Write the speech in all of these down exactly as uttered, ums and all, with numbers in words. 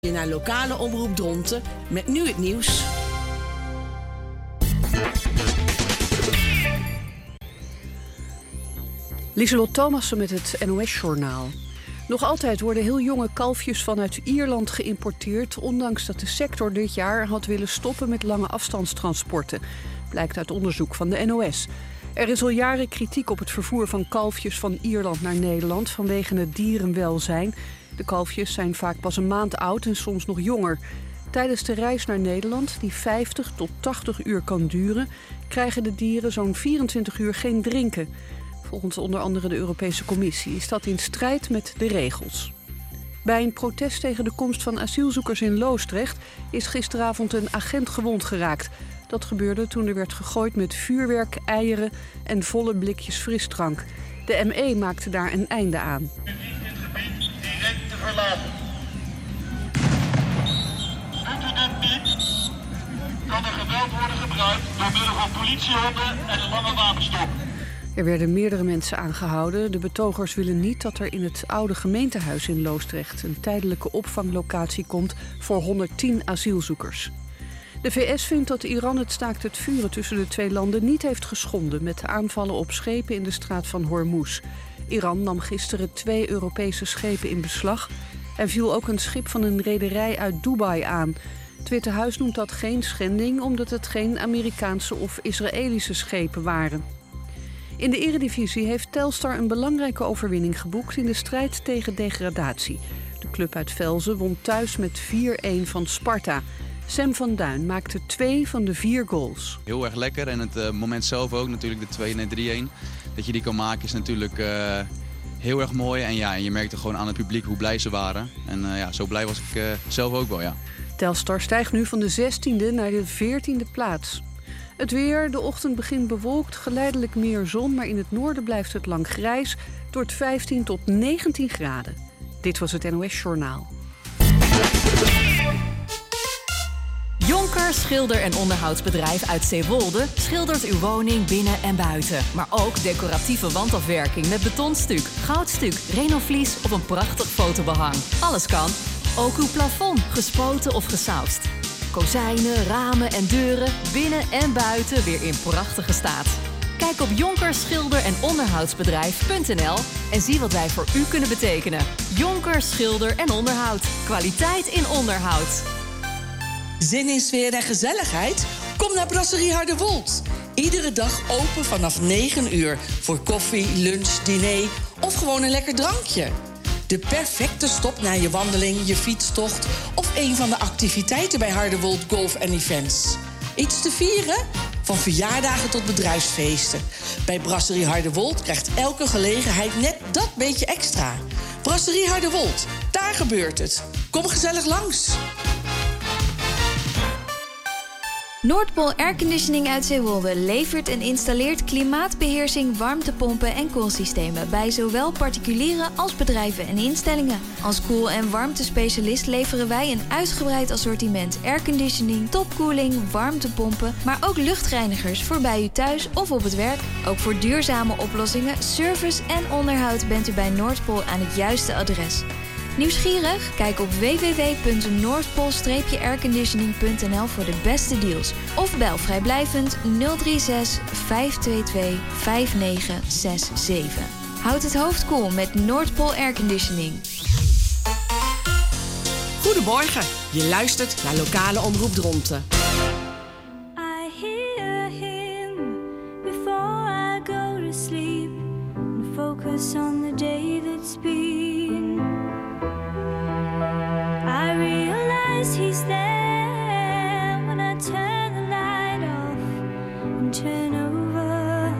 Je naar lokale omroep Dronten met nu het nieuws. Lieselot Thomassen met het N O S-journaal. Nog altijd worden heel jonge kalfjes vanuit Ierland geïmporteerd, ondanks dat de sector dit jaar had willen stoppen met lange afstandstransporten, blijkt uit onderzoek van de N O S. Er is al jaren kritiek op het vervoer van kalfjes van Ierland naar Nederland vanwege het dierenwelzijn. De kalfjes zijn vaak pas een maand oud en soms nog jonger. Tijdens de reis naar Nederland, die vijftig tot tachtig uur kan duren, krijgen de dieren zo'n vierentwintig uur geen drinken. Volgens onder andere de Europese Commissie is dat in strijd met de regels. Bij een protest tegen de komst van asielzoekers in Loosdrecht is gisteravond een agent gewond geraakt. Dat gebeurde toen er werd gegooid met vuurwerk, eieren en volle blikjes frisdrank. De M E maakte daar een einde aan. Direct te verlaten. Doet u dit niet, kan er geweld worden gebruikt door middel van politiehonden en een lange wapenstok. Er werden meerdere mensen aangehouden. De betogers willen niet dat er in het oude gemeentehuis in Loosdrecht een tijdelijke opvanglocatie komt voor honderdtien asielzoekers. De V S vindt dat Iran het staakt het vuren tussen de twee landen niet heeft geschonden met de aanvallen op schepen in de straat van Hormuz. Iran nam gisteren twee Europese schepen in beslag en viel ook een schip van een rederij uit Dubai aan. Het Witte Huis noemt dat geen schending omdat het geen Amerikaanse of Israëlische schepen waren. In de Eredivisie heeft Telstar een belangrijke overwinning geboekt in de strijd tegen degradatie. De club uit Velzen won thuis met vier-een van Sparta. Sam van Duin maakte twee van de vier goals. Heel erg lekker en het uh, moment zelf ook, natuurlijk de twee en drie-een. Dat je die kan maken is natuurlijk uh, heel erg mooi. En ja, je merkte gewoon aan het publiek hoe blij ze waren. En uh, ja, zo blij was ik uh, zelf ook wel, ja. Telstar stijgt nu van de zestiende naar de veertiende plaats. Het weer, de ochtend begint bewolkt, geleidelijk meer zon, maar in het noorden blijft het lang grijs. Het wordt vijftien tot negentien graden. Dit was het N O S-journaal. Jonker Schilder- en Onderhoudsbedrijf uit Zeewolde schildert uw woning binnen en buiten. Maar ook decoratieve wandafwerking met betonstuk, goudstuk, renovlies of een prachtig fotobehang. Alles kan. Ook uw plafond, gespoten of gesausd. Kozijnen, ramen en deuren, binnen en buiten weer in prachtige staat. Kijk op jonker schilder en onderhoudsbedrijf punt n l en zie wat wij voor u kunnen betekenen. Jonker Schilder en Onderhoud. Kwaliteit in onderhoud. Zin in sfeer en gezelligheid? Kom naar Brasserie Harderwold. Iedere dag open vanaf negen uur voor koffie, lunch, diner of gewoon een lekker drankje. De perfecte stop na je wandeling, je fietstocht of een van de activiteiten bij Harderwold Golf en Events. Iets te vieren? Van verjaardagen tot bedrijfsfeesten. Bij Brasserie Harderwold krijgt elke gelegenheid net dat beetje extra. Brasserie Harderwold, daar gebeurt het. Kom gezellig langs. Noordpool Airconditioning uit Zeewolde levert en installeert klimaatbeheersing, warmtepompen en koelsystemen bij zowel particulieren als bedrijven en instellingen. Als koel- en warmtespecialist leveren wij een uitgebreid assortiment airconditioning, topkoeling, warmtepompen, maar ook luchtreinigers voor bij u thuis of op het werk. Ook voor duurzame oplossingen, service en onderhoud bent u bij Noordpool aan het juiste adres. Nieuwsgierig? Kijk op w w w punt noordpool airconditioning punt n l voor de beste deals. Of bel vrijblijvend nul drie zes vijf twee twee vijf negen zes zeven. Houd het hoofd koel met Noordpool Airconditioning. Goedemorgen, je luistert naar lokale omroep Dronten. I hear him before I go to sleep and focus on the day that's been. I realize he's there when I turn the light off and turn over.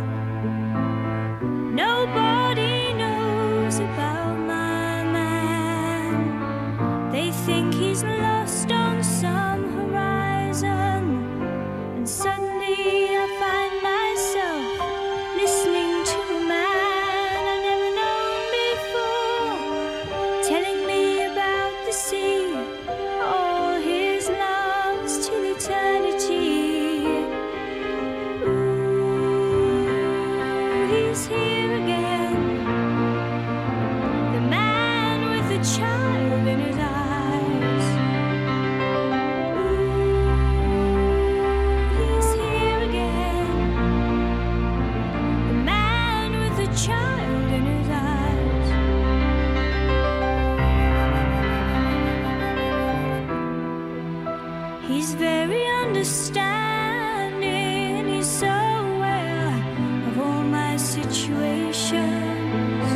Nobody knows about my man. They think he's lost on some horizon. And suddenly I find myself listening to a man I've never known before, telling me about the sea, all his loves till eternity. Ooh, he's here again, the man with the child in his eyes. He's very understanding. He's so aware of all my situations.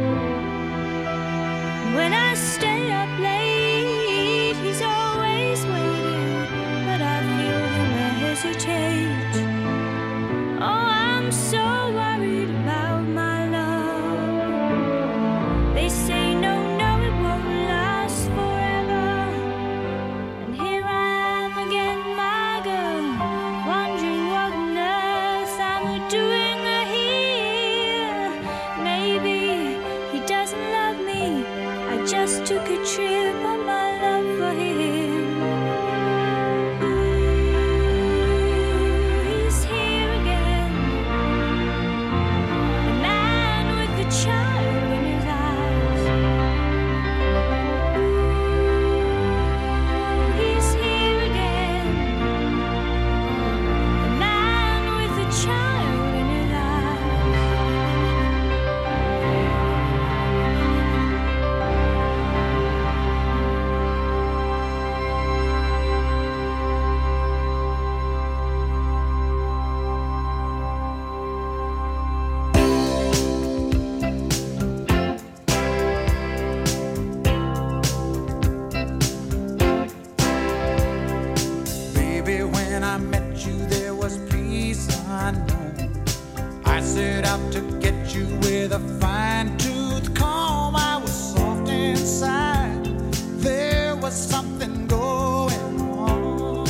When I stay up late, he's always waiting, but I feel him hesitate. Oh, I'm so worried about my love. They say no, no, it won't last forever. And here I am again, my girl, wondering what on earth I'm doing here. Maybe he doesn't love me. I just took a trip on my love for him. He's here again, the man with the child in his eyes. He's here again, the man with the child in his eyes. Baby, when I met you, there was peace unknown. I set out to get you with a fine-tooth comb. I was soft inside. There was something going on.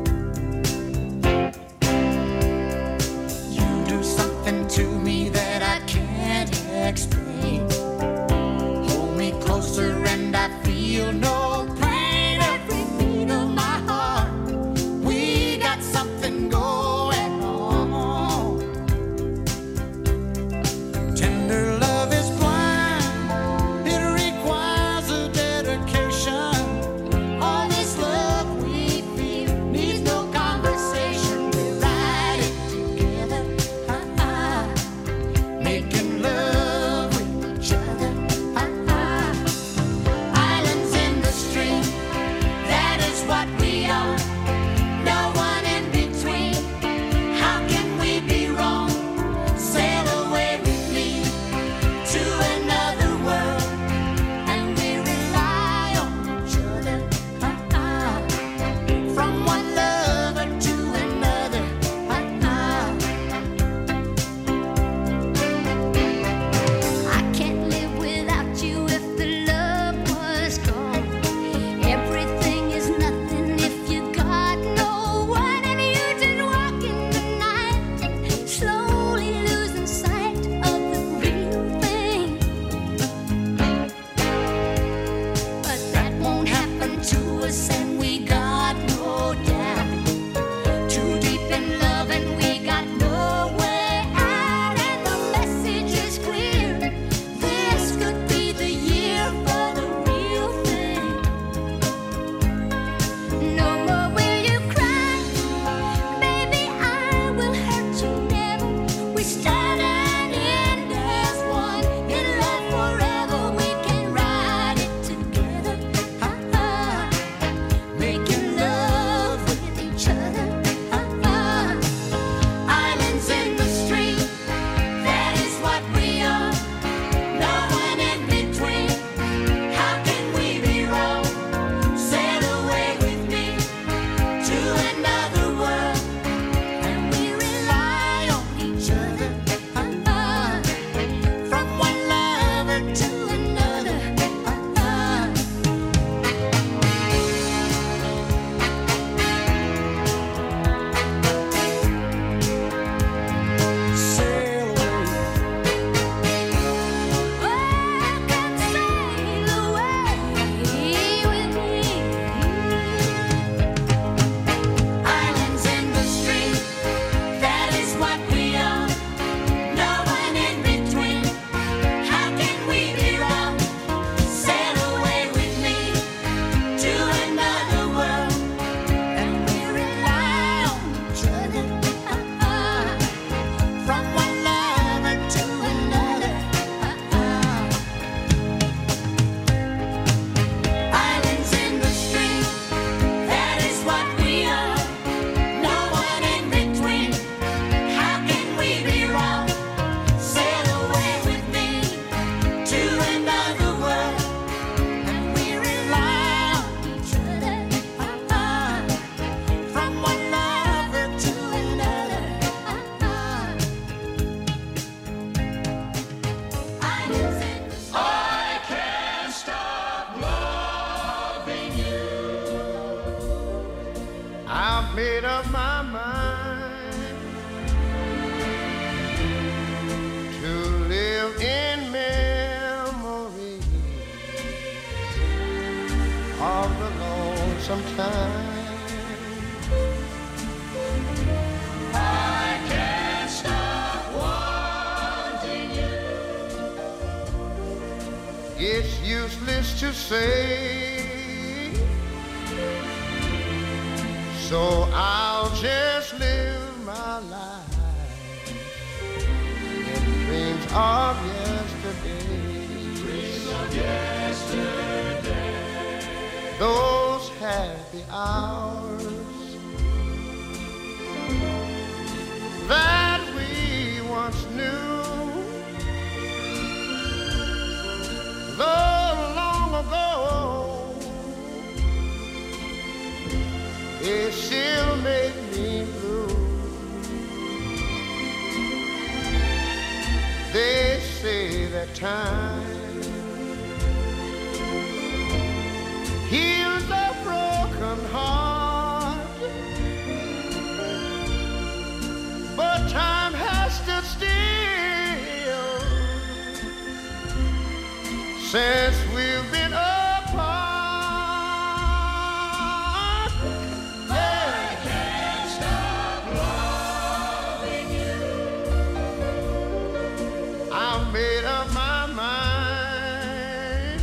You do something to me that I can't explain. Hold me closer and I feel no pain. Every beat of my heart, we got something going on. Tender love is blind, it requires a dedication. All this love we feel needs no conversation. We ride it together, uh-uh. Making love with each other, uh-uh. Islands in the stream, that is what we are. No one in between. How can we be wrong? Sail away with me to another world, and we rely on each other, uh-uh. From one lover to another, uh-uh. I can't live without you if the love was gone. Everything is nothing if you got I've made up my mind to live in memories of the lonesome time. I can't stop wanting you. It's useless to say, so I'll just live my life in dreams of yesterday. Dreams of yesterday. Those happy hours that we once knew, though long ago, they still make me blue. They say that time heals a broken heart, but time has stood still since we've been apart. Made up my mind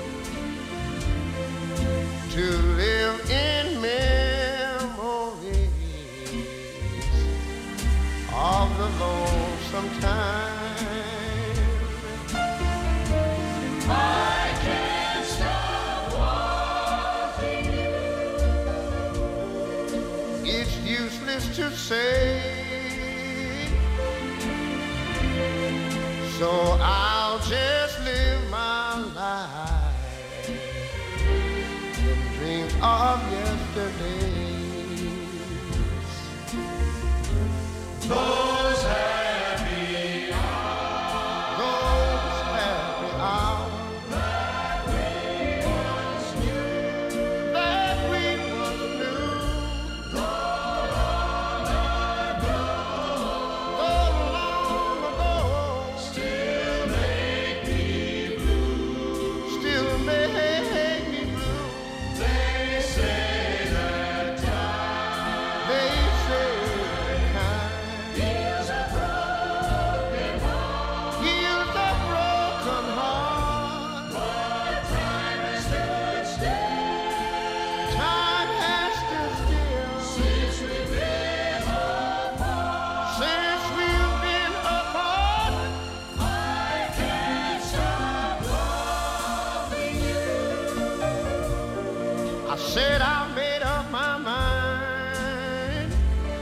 to live in memories of the lonesome time. I can't stop wanting you. It's useless to say, so I'll just live my life in dreams of yesterdays. Those happy hours, those happy hours that we once knew, that we once knew, though long ago, though long ago. Still make me blue. They say that time, they say that time heals a broken heart, heals a broken heart. But time has stood still, time has stood still since we've been apart, since we've been apart. I can't stop loving you. I said I made up my mind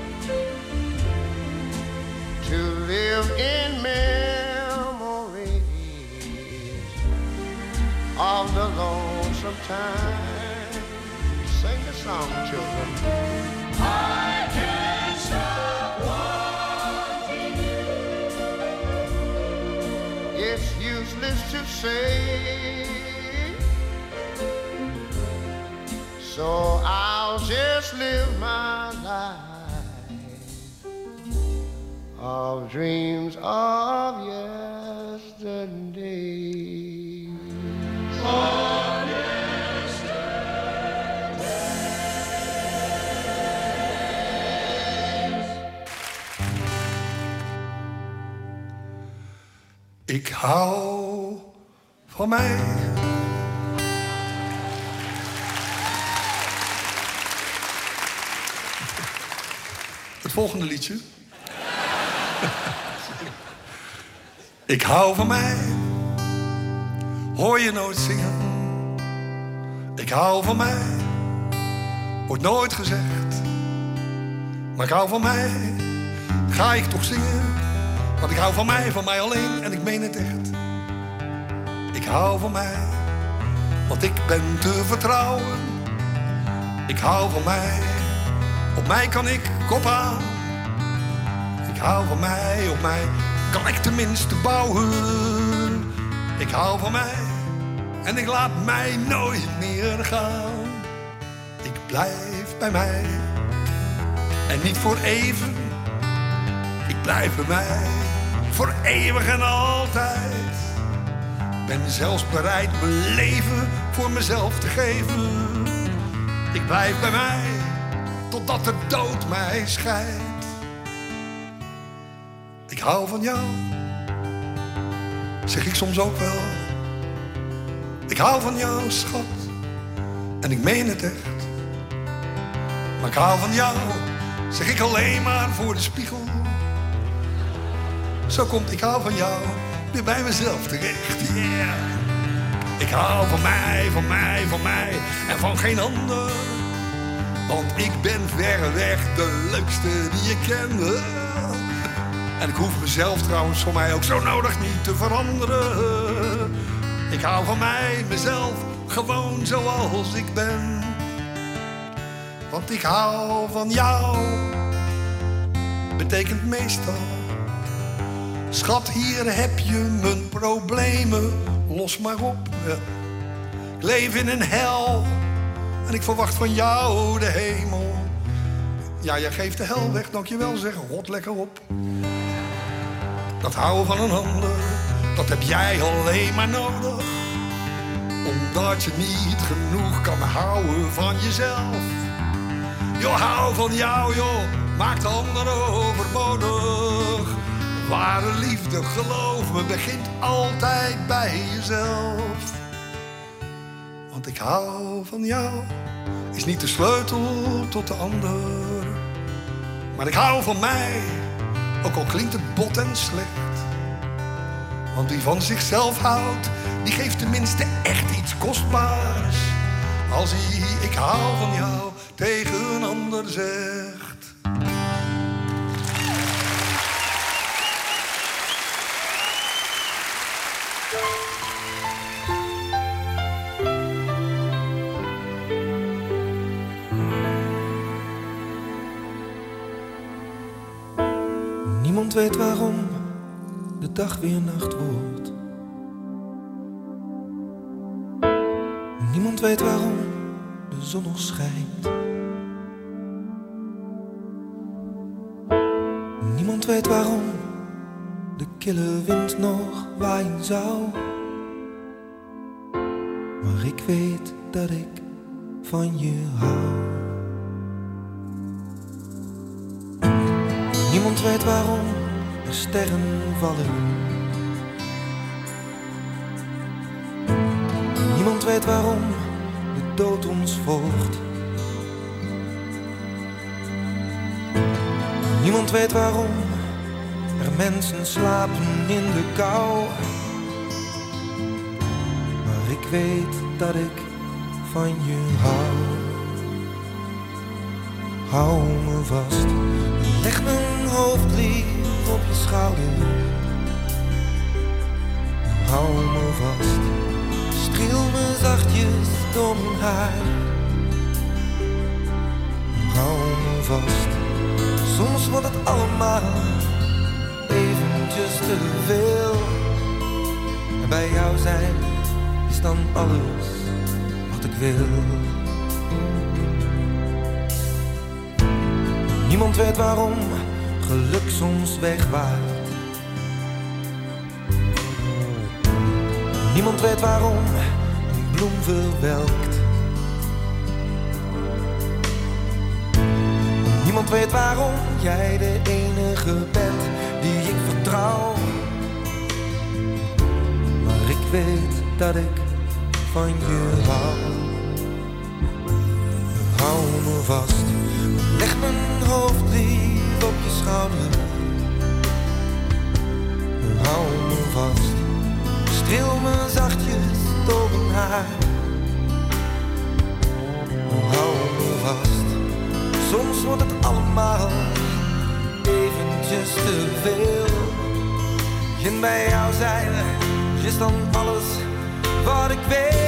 to live in memories of the lonesome time. Sing the song, children. I can't stop wanting you. It's useless to say, so I'll just live my life of dreams of yesterday. Of yesterday. Ik hou van mij. Het volgende liedje. Ik hou van mij. Hoor je nooit zingen. Ik hou van mij. Wordt nooit gezegd. Maar ik hou van mij. Ga ik toch zingen. Want ik hou van mij, van mij alleen. En ik meen het echt. Ik hou van mij. Want ik ben te vertrouwen. Ik hou van mij. Op mij kan ik kop aan. Ik hou van mij, op mij kan ik tenminste bouwen. Ik hou van mij en ik laat mij nooit meer gaan. Ik blijf bij mij En niet voor even, ik blijf bij mij. Voor eeuwig en altijd. Ben zelfs bereid mijn leven voor mezelf te geven. Ik blijf bij mij, totdat de dood mij scheidt. Ik hou van jou, zeg ik soms ook wel. Ik hou van jou, schat, en ik meen het echt. Maar ik hou van jou, zeg ik alleen maar voor de spiegel. Zo komt ik hou van jou weer bij mezelf terecht, yeah. Ik hou van mij, van mij, van mij en van geen ander. Want ik ben verreweg de leukste die je kende. En ik hoef mezelf trouwens voor mij ook zo nodig niet te veranderen. Ik hou van mij, mezelf, gewoon zoals ik ben. Want ik hou van jou, betekent meestal. Schat, hier heb je mijn problemen, los maar op. Ja. Ik leef in een hel en ik verwacht van jou de hemel. Ja, jij geeft de hel weg, dankjewel, zeg, rot lekker op. Dat houden van een ander, dat heb jij alleen maar nodig. Omdat je niet genoeg kan houden van jezelf. Joh, hou van jou, joh, maakt de ander overbodig. Ware liefde, geloof me, begint altijd bij jezelf. Want ik hou van jou, is niet de sleutel tot de ander. Maar ik hou van mij, ook al klinkt het bot en slecht. Want wie van zichzelf houdt, die geeft tenminste echt iets kostbaars. Als hij ik hou van jou tegen een ander zegt. Niemand weet waarom de dag weer nacht wordt. Niemand weet waarom de zon nog schijnt. Niemand weet waarom de kille wind nog waaien zou. Maar ik weet dat ik van je hou. Niemand weet waarom er sterren vallen. Niemand weet waarom de dood ons volgt. Niemand weet waarom er mensen slapen in de kou. Maar ik weet dat ik van je hou. Hou me vast, leg mijn hoofd lief op je schouder. Hou me vast, streel me zachtjes door mijn haar. Hou me vast, soms wordt het allemaal eventjes te veel. En bij jou zijn is dan alles wat ik wil. Niemand weet waarom geluk soms wegwaait. Niemand weet waarom een bloem verwelkt. Niemand weet waarom jij de enige bent die ik vertrouw. Maar ik weet dat ik van je hou. Hou me vast, leg mijn hoofd lief op je schouder. Hou me vast, streel me zachtjes door mijn haar. Hou me vast, soms wordt het allemaal eventjes te veel. En bij jou zijn is dan alles wat ik wil.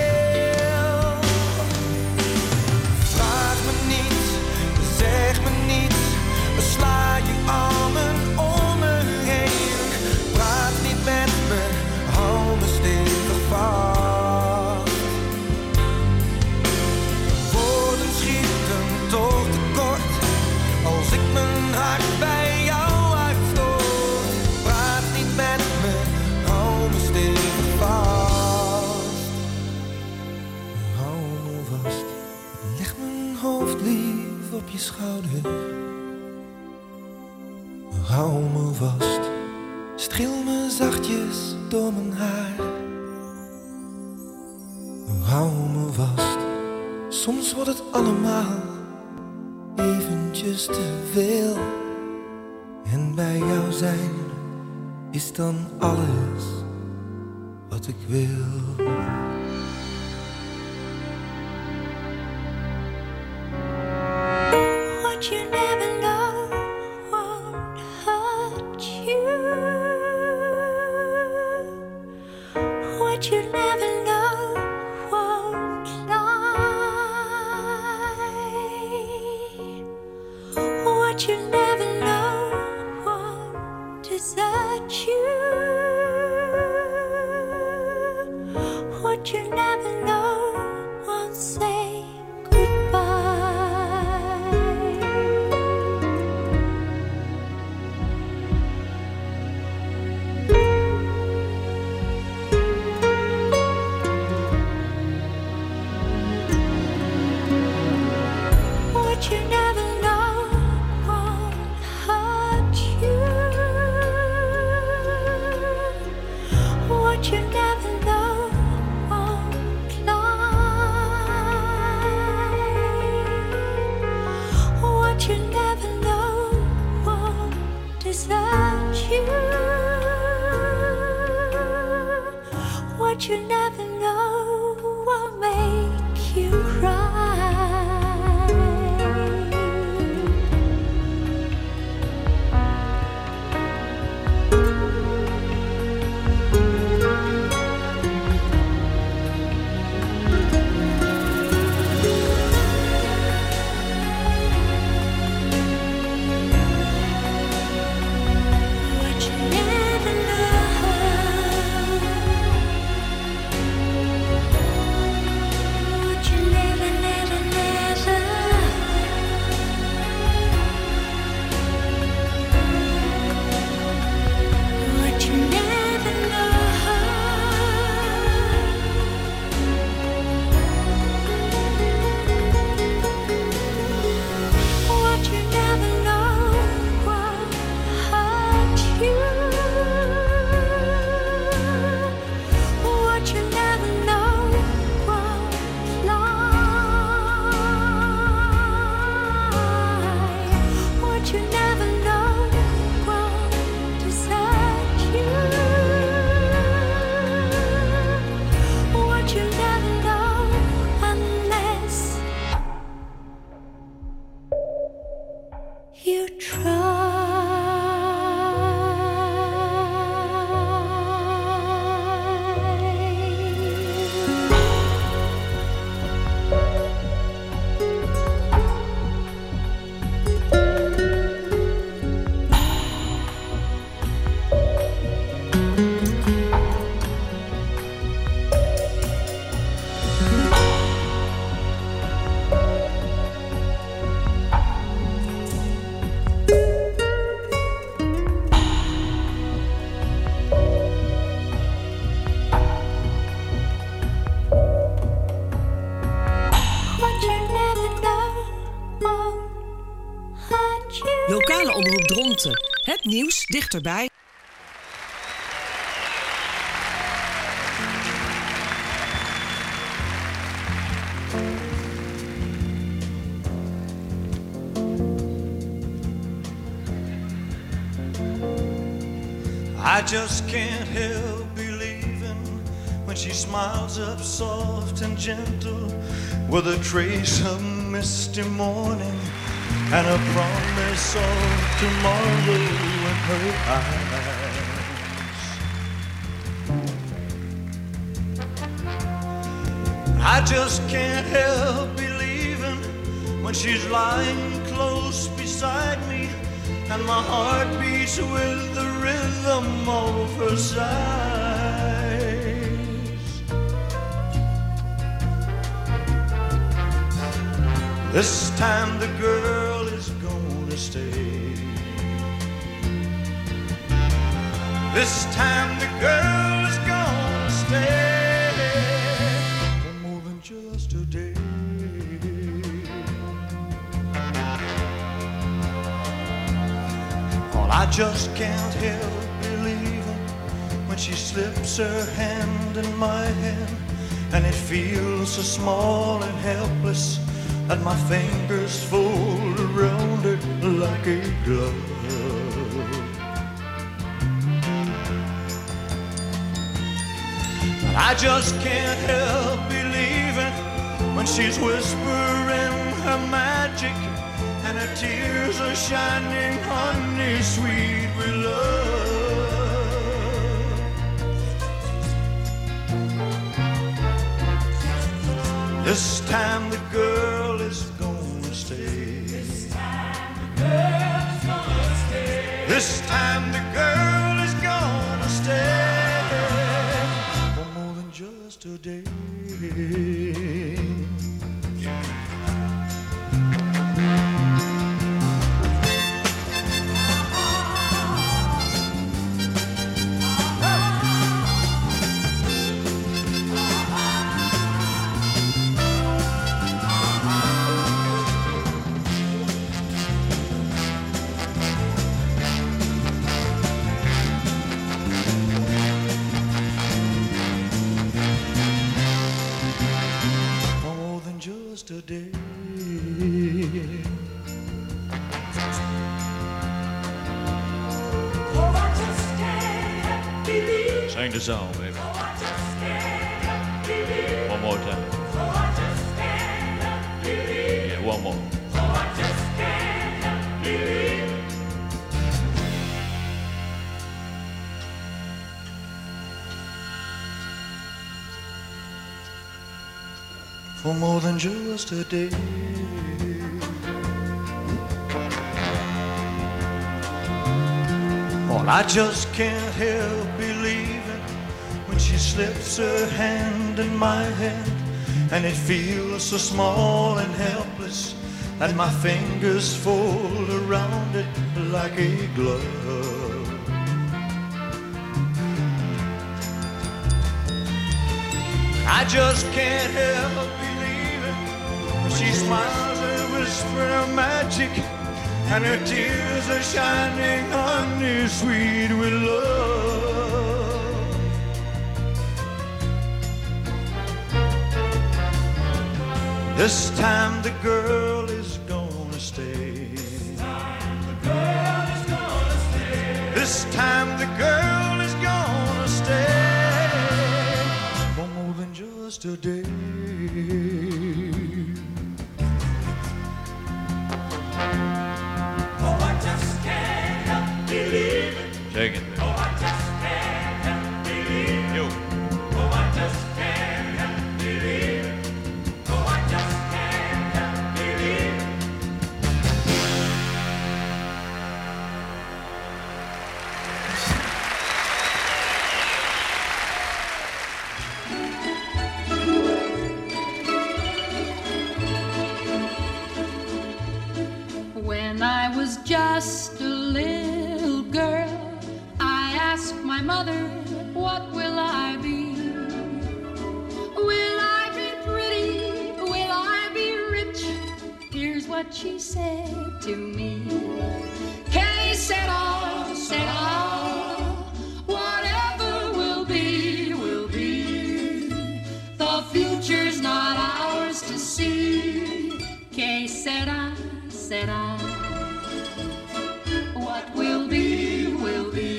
Vraag me niets, zeg me niets, sla je armen om me heen. Praat niet met me, hou me stevig vast. Woorden schieten toch tekort, al mijn hoofd lief op je schouder. Hou me vast, streel me zachtjes door mijn haar. Hou me vast, soms wordt het allemaal eventjes te veel. En bij jou zijn is dan alles wat ik wil. What you never know won't hurt you. What you never know won't lie. What you never know won't desert you. What you never know won't say what you never know will make you cry. What you never you Lokale omroep Dronten. Het nieuws dichterbij. I just can't help believing when she smiles up soft and gentle with a trace of misty morning and a promise of tomorrow in her eyes. I just can't help believing when she's lying close beside me and my heart beats with the rhythm of her sighs. This time the girl is gonna stay. This time the girl is gonna stay for more than just a day. I just can't help believing when she slips her hand in my hand, and it feels so small and helpless that my fingers fold around it like a glove. But I just can't help believing when she's whispering her magic, and her tears are shining honey sweet with love. This time the girl is gonna stay. This time the girl is gonna stay. This time the girl is gonna stay for more than just a day. Today. Oh, I just can't believe. Sing the song, baby. Oh, I just can't believe. One more time. Oh, I just can't believe. Yeah, one more. Oh, I just can't believe. For more than just a day. Well, I just can't help believing when she slips her hand in my hand, and it feels so small and helpless that my fingers fold around it like a glove. I just can't help she smiles and whispers her magic, and her tears are shining honey sweet with love. This time the girl is gonna stay. This time the girl is gonna stay for more than just a day. Take it. Oh, I just can't believe you. Oh, I just can't believe it. Oh, I just can't believe it. When I was just a little girl, I asked my mother, what will I be? Will I be pretty? Will I be rich? Here's what she said to me. Que sera, sera. Whatever will be, will be. The future's not ours to see. Que sera, sera. What will be, will be.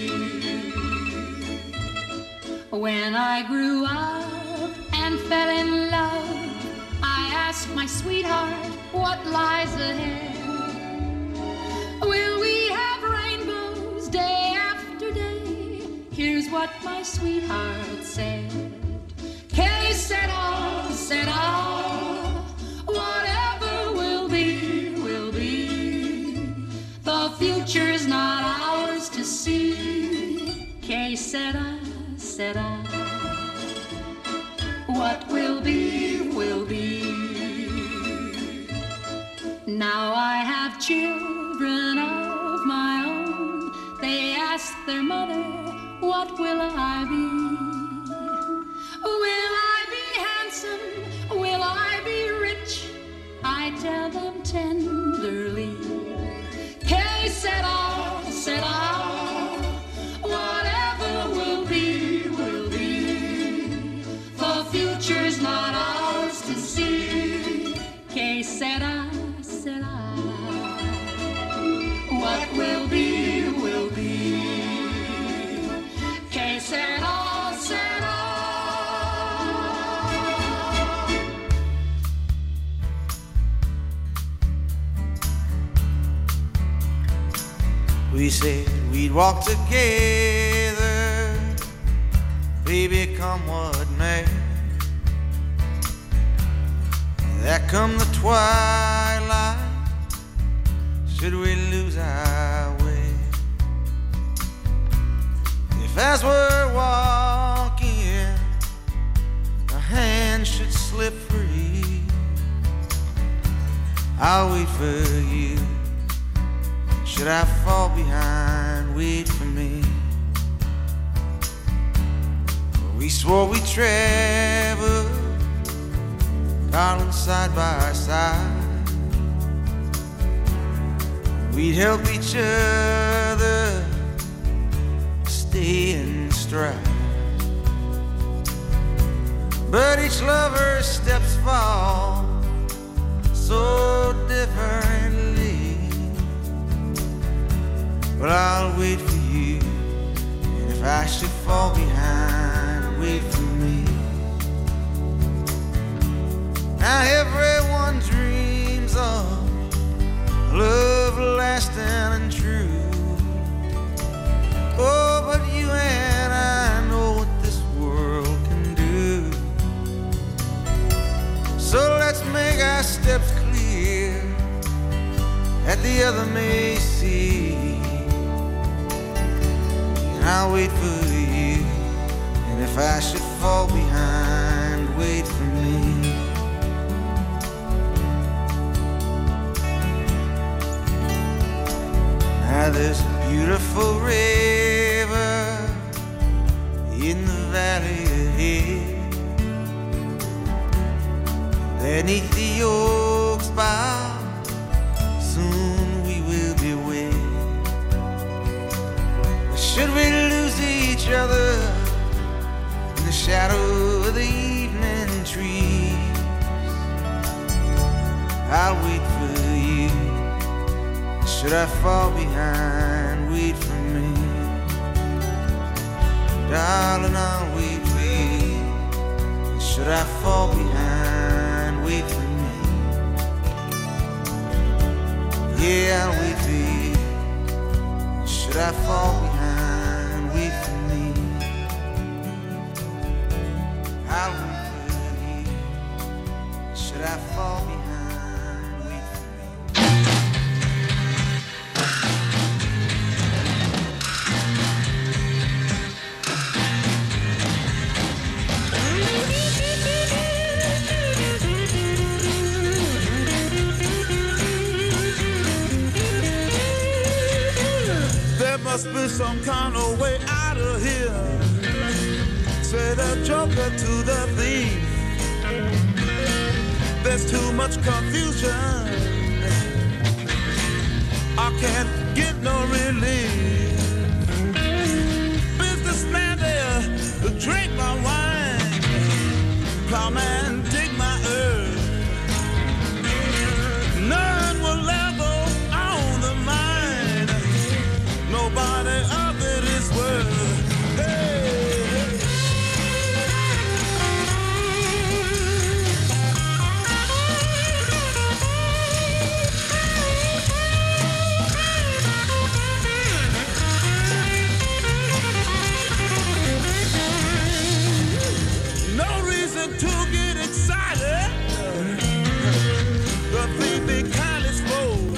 When I grew up and fell in love, I asked my sweetheart, what lies ahead? Will we have rainbows day after day? Here's what my sweetheart said. Que sera, sera. Whatever will be, will be. The future's not ours to see. Que sera, sera. What will be, will be. Now I have children of my own. They ask their mother, what will I be? Will I be handsome? Will I be rich? I tell them tenderly. Que sera, sera. sera, sera. What will be, will be. Que sera, sera. We said we'd walk together, baby, come what may. There come the twilight, should we lose our way? If as we're walking, our hands should slip free, I'll wait for you. Should I fall behind, wait for me. We swore we'd travel, darling, side by side. We'd help each other stay in stride. But each lover's steps fall so differently. But I'll wait for you, and if I should fall behind, wait for me. Now everyone dreams of love lasting and true. Oh, but you and I know what this world can do. So let's make our steps clear, that the other may see. And I'll wait for you, and if I should fall behind, wait for me. Now there's a beautiful river in the valley ahead. Beneath the oaks bough, soon we will be wed. Should we lose each other in the shadow of the evening trees, I'll wait for you. Should I fall behind, wait for me. Darling, I'll wait for you. Should I fall behind, wait for me. Yeah, I'll wait for you. Should I fall behind, wait for me. I'll wait for you. Should I fall behind? Must be some kind of way out of here. Say the joker to the thief. There's too much confusion. I can't get no relief. Businessman there, drink my wine. Plowman, dig my earth. None will level on the mine. Nobody of it is worth. Hey. No reason to get excited. The thief be kind of slow.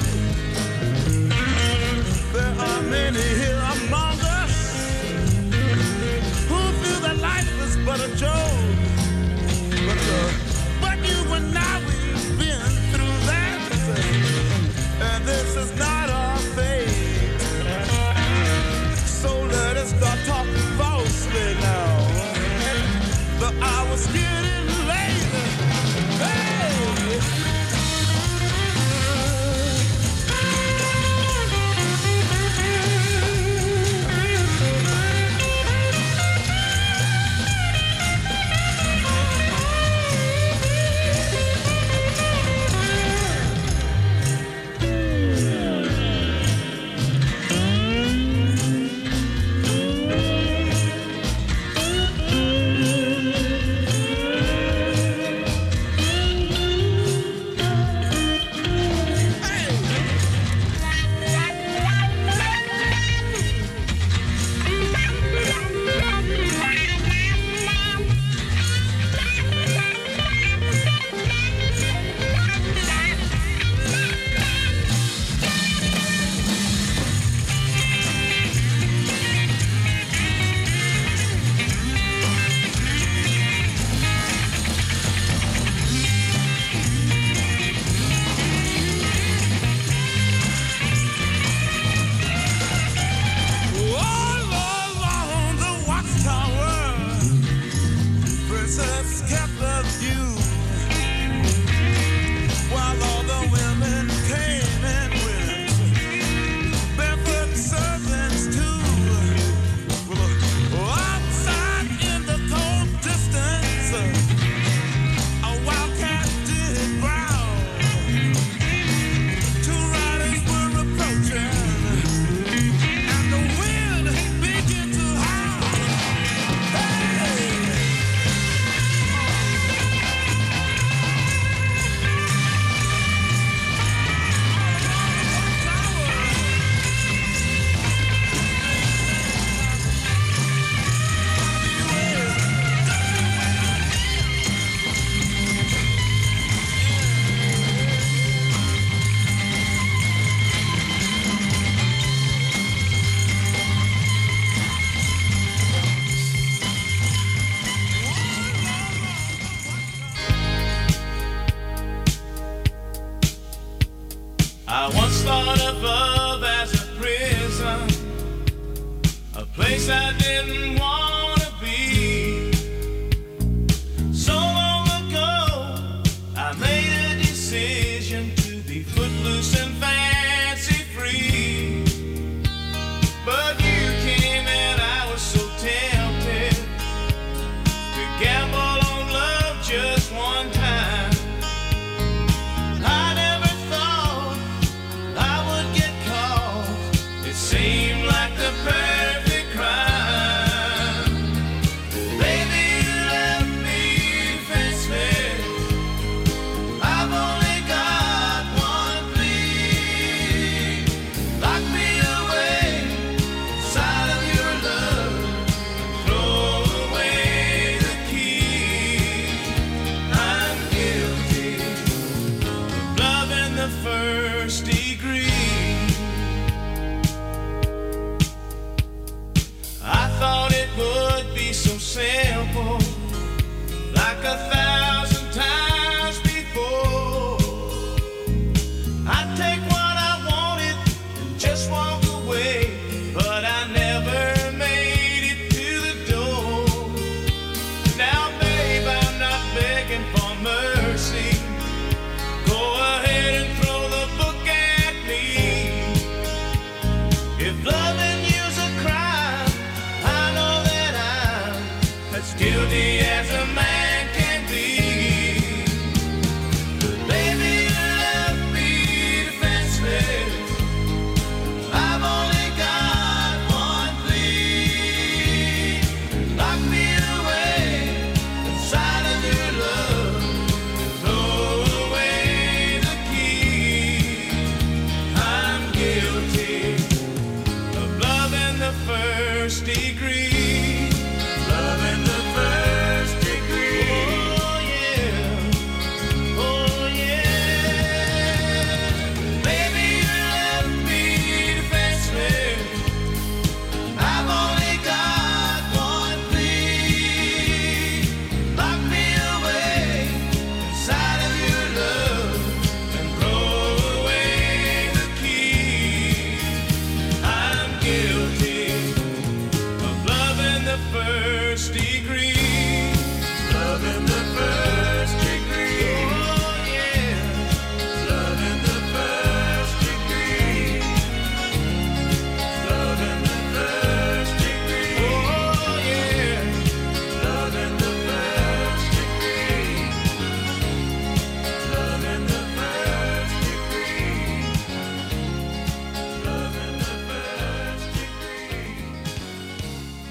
There are many here among us who feel that life is but a joke. But, uh, but you and I, we've been through that, and this is not our fate. So let us start talking falsely now. The hour's getting late. Hey! I once thought of love as a prison, a place I didn't want to be. So long ago, I made a decision to be footloose and fancy free. But you came and I was so tempted to gamble on love just one time. I never thought I would get caught. It seemed like the perfect crime. Baby, you left me defenseless. I've only got one plea. Lock me away inside of your love. Throw away the key. I'm guilty of love in the first degree. I thought it would be so simple, like a thousand times before. I'd take what I wanted and just walk away, but I never made it to the door. Now, babe, I'm not begging for mercy. Go ahead and throw the book at me. If loving you's a crime, I know that I'm as guilty as a man can be. But baby, you left me defenseless. I've only got one plea. Lock me away inside of your love. Throw away the key. I'm guilty of love in the first degree. Love in the first degree. Oh yeah. Oh yeah. Baby, you left me defenseless. I've only got one plea. Lock me away inside of your love and throw away the key. I'm guilty of love in the first degree. Love in the first degree. Oh yeah. Love in the first degree. Love in the first degree. Oh yeah. Love in the first degree. Love in the first degree. Love in the first degree.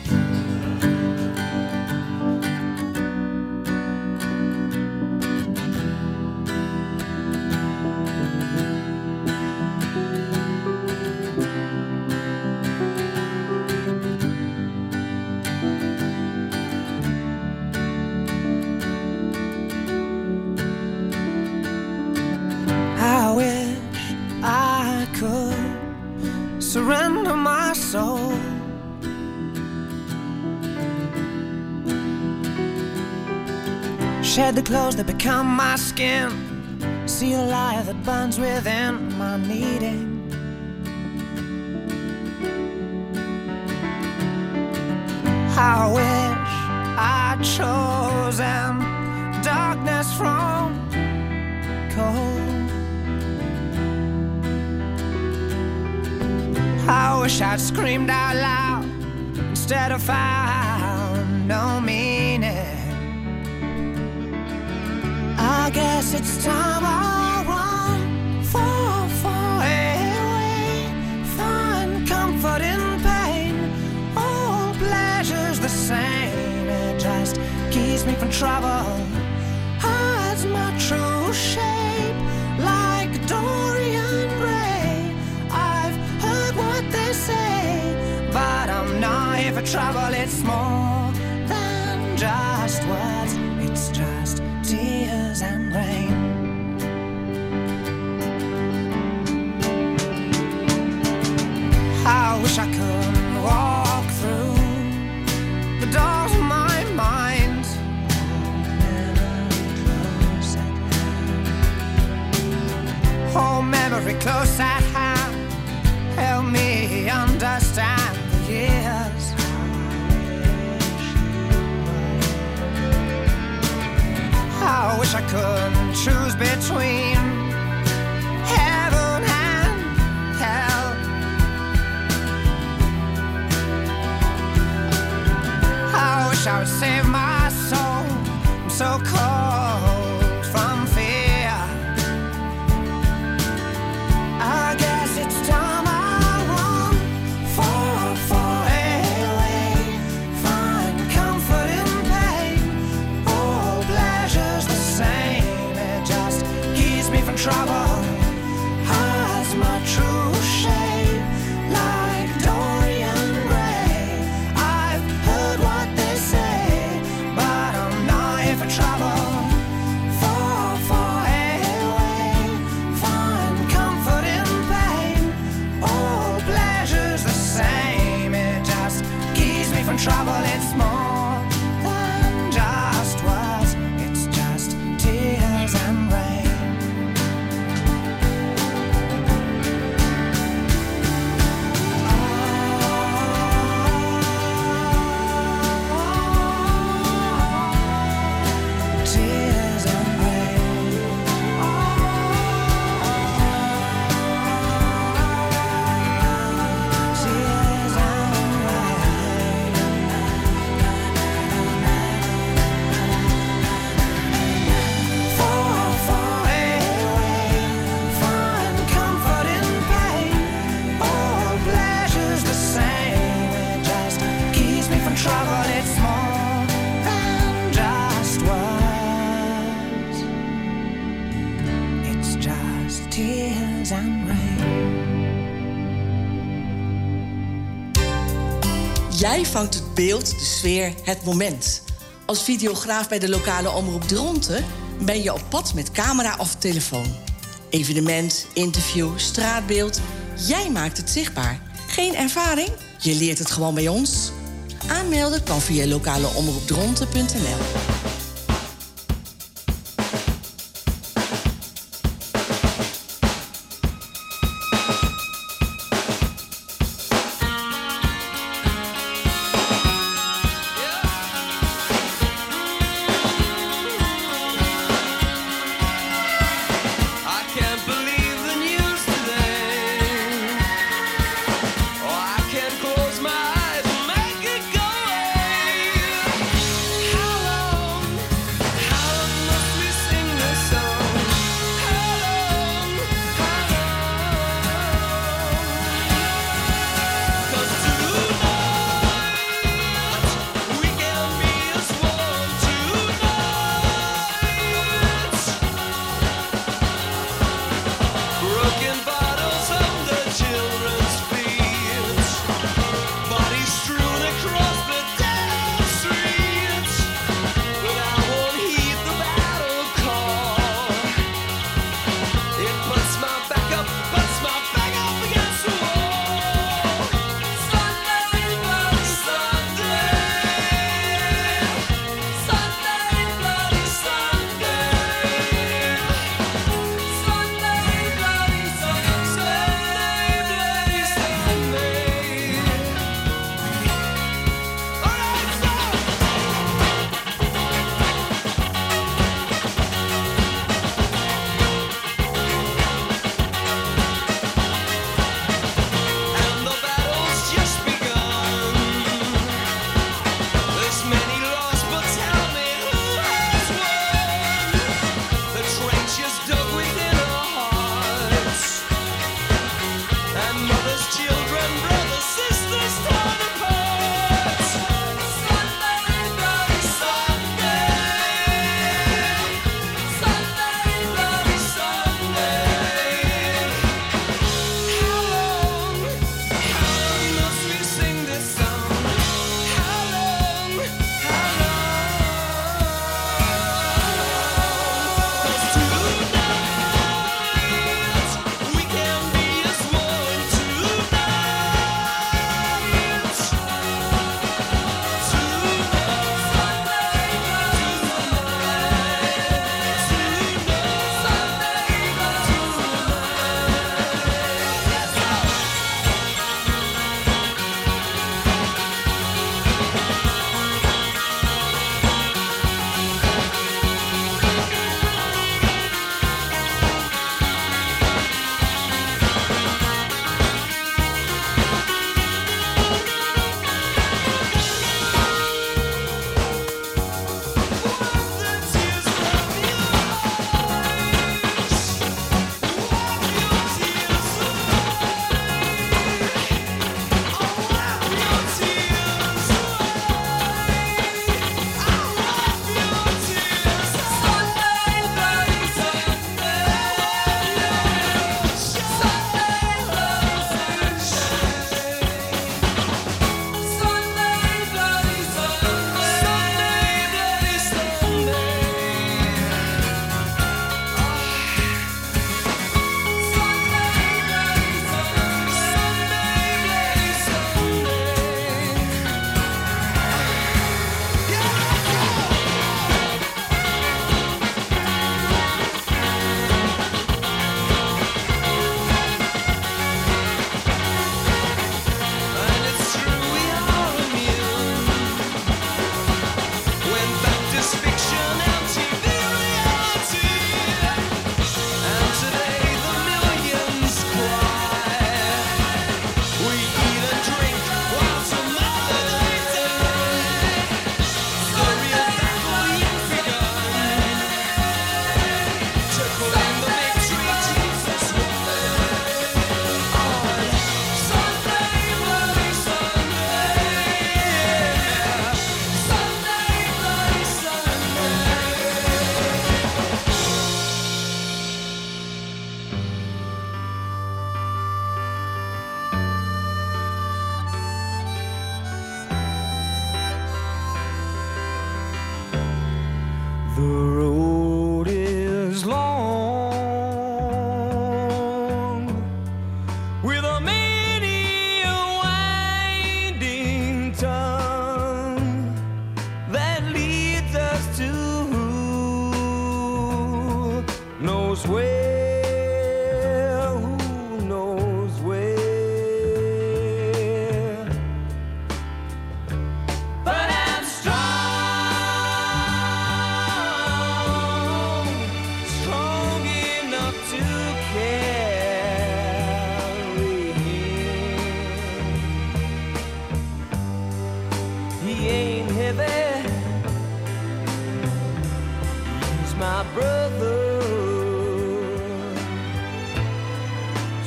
I wish I could surrender my soul. Shed the clothes that become my skin. See a light that burns within my needing. I wish I'd chosen darkness from cold. I wish I'd screamed out loud instead of found no meaning. I guess it's time I run, fall far away, find comfort in pain. All pleasure's the same, it just keeps me from trouble. Hides my true shape like Dorian Gray. I've heard what they say, but I'm not here for trouble. It's more than just words, it's just tears and rain. I wish I could walk through the doors of my mind. All memories be close at hand. Help me understand the years. I wish I could choose between heaven and hell. I wish I would save my soul. I'm so cold from fear. I guess it's time I run far, far away. Find comfort in pain. All pleasure's the same. It just keeps me from trouble. Hides my true shape like Dorian Gray. I've heard what they say, but I'm not here for trouble. Far, far away. Find comfort in pain. All pleasure's the same. It just keeps me from trouble. It's more than just words. It's just tears and rain. Tears and rain. Tears and rain. Far, far away. Find comfort in pain. All pleasure's the same. It just keeps me from trouble. It's more than just words. It's just tears and rain. Jij vangt het beeld, de sfeer, het moment. Als videograaf bij de lokale omroep Dronten ben je op pad met camera of telefoon. Evenement, interview, straatbeeld. Jij maakt het zichtbaar. Geen ervaring? Je leert het gewoon bij ons. Aanmelden kan via lokaleomroepdronten punt n l. I can't believe the news today. Oh, I can't close my eyes and make it go away. How long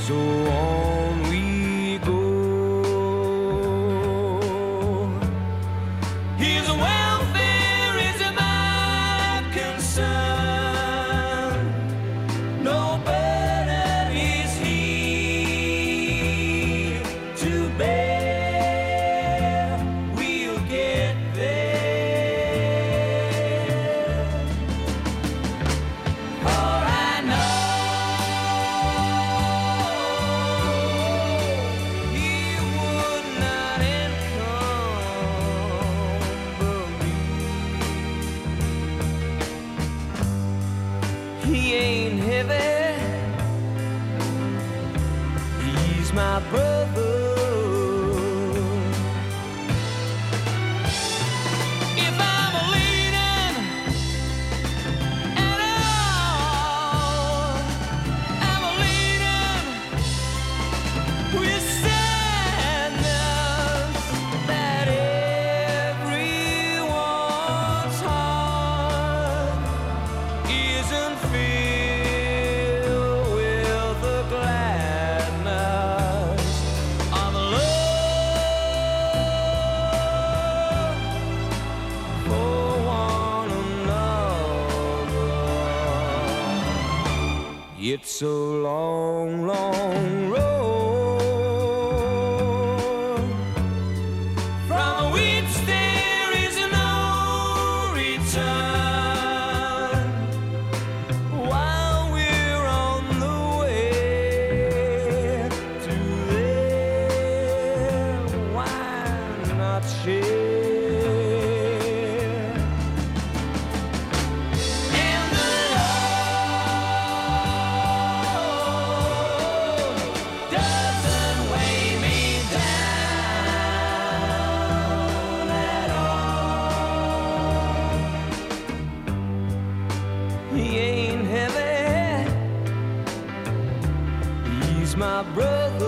So on we go. His welfare is my concern. No burden is he to bear. We'll get there. For I know he would not encumber me. He ain't heavy. He's my brother. If I'm leaning at all, I'm leaning with sadness that everyone's heart isn't filled with the gladness of love for one another. It's a long, long road from which there is no return. While we're on the way to there, why not share? And the road doesn't weigh me down at all. He ain't heavy. He's my brother.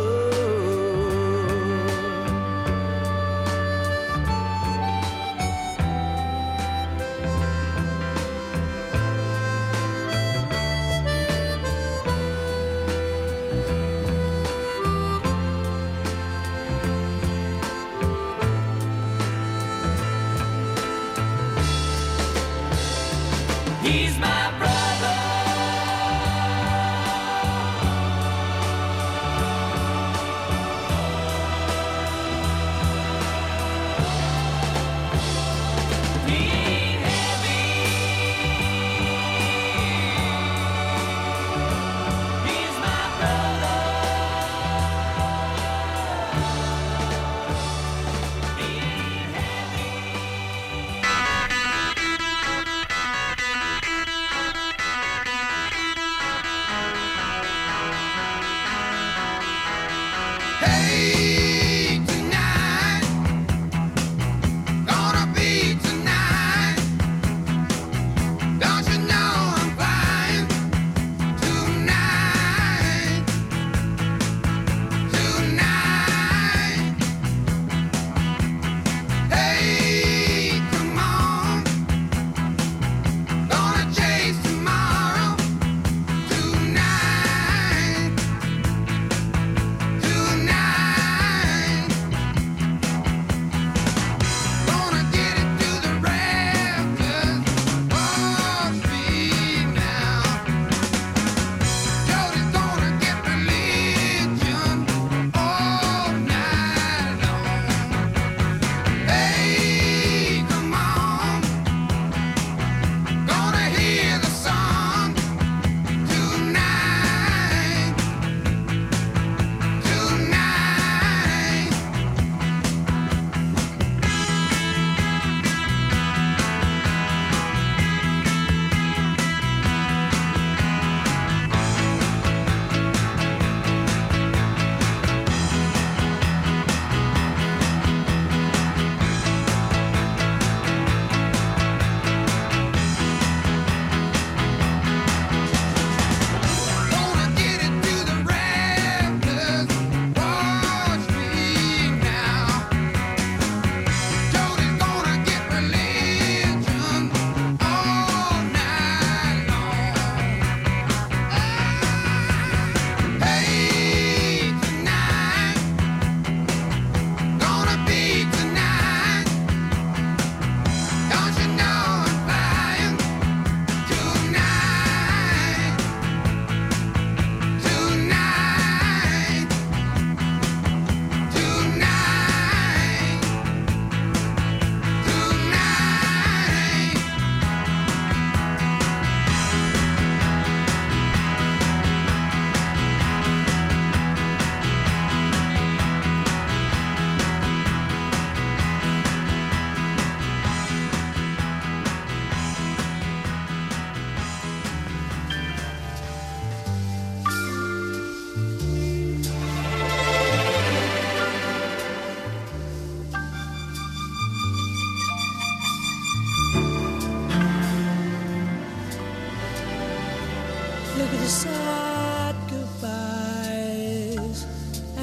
He's my brother.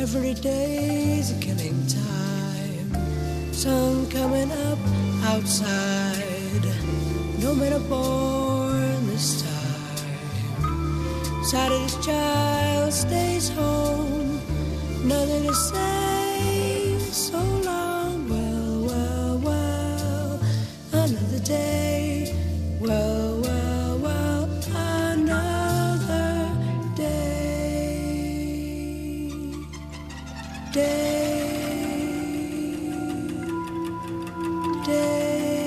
Every day's a killing time. Sun coming up outside. No matter born this time. Saturday's child stays home. Nothing to say. So long. Well, well, well. Another day. Well, well, well. Another day. Day. Day.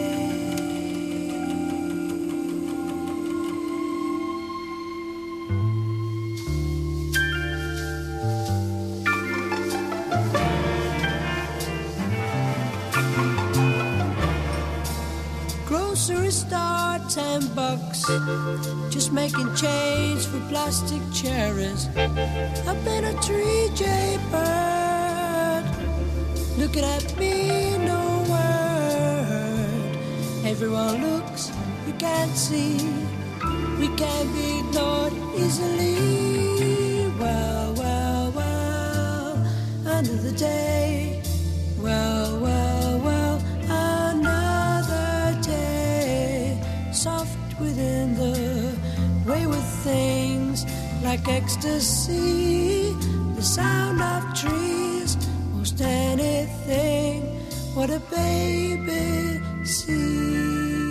Grocery store, ten bucks. Just making change for plastic cherries. Up in a tree, Jay Bird. Looking at me, no word. Everyone looks, we can't see. We can't be ignored easily. Well, well, well, another day. Well, well, well, another day. Soft within the wayward things, like ecstasy. The sound of trees, most anything. What a baby sees.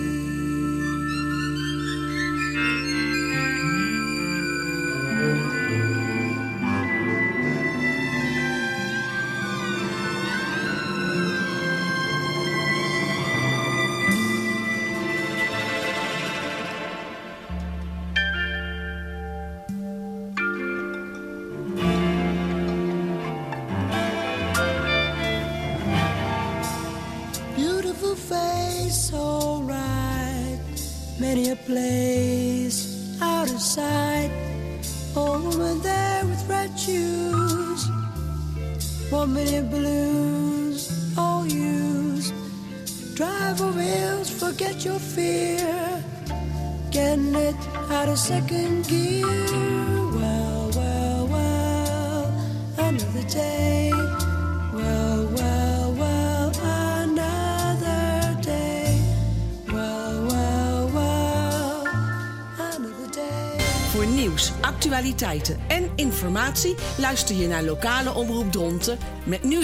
Beautiful face, alright. Many a place out of sight. A woman there with red shoes. One minute blues, all used. Drive over hills, forget your fear. Getting it out of second gear. Well, well, well, another day. Well, well, well, another day. Well, well, well, another day. Voor nieuws, actualiteiten en informatie luister je naar lokale omroep Dronten met nu